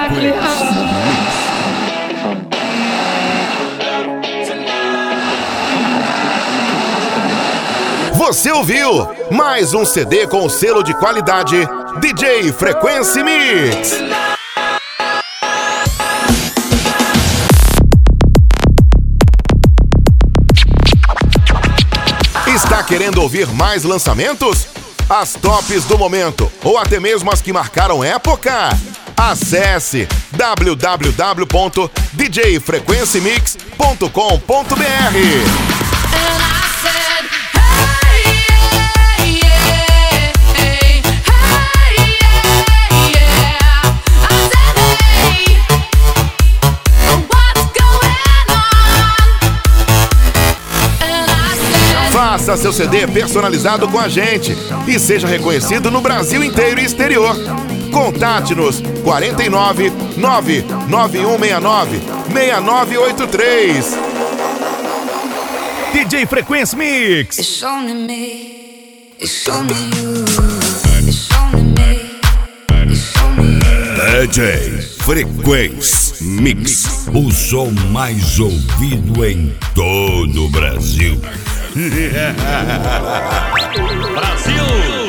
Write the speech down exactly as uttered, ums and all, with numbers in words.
Você ouviu mais um C D com selo de qualidade D J Frequency Mix. Está querendo ouvir mais lançamentos? As tops do momento ou até mesmo as que marcaram época? Acesse w w w ponto d j frequency mix ponto com ponto b r. Faça seu C D personalizado com a gente e seja reconhecido no Brasil inteiro e exterior. Contate-nos quarenta e nove, nove nove um seis nove, seis nove oito três. D J Frequency Mix. It's only me. It's only you. It's only me. It's only you. D J Frequency Mix. O som mais ouvido em todo o Brasil. Brasil!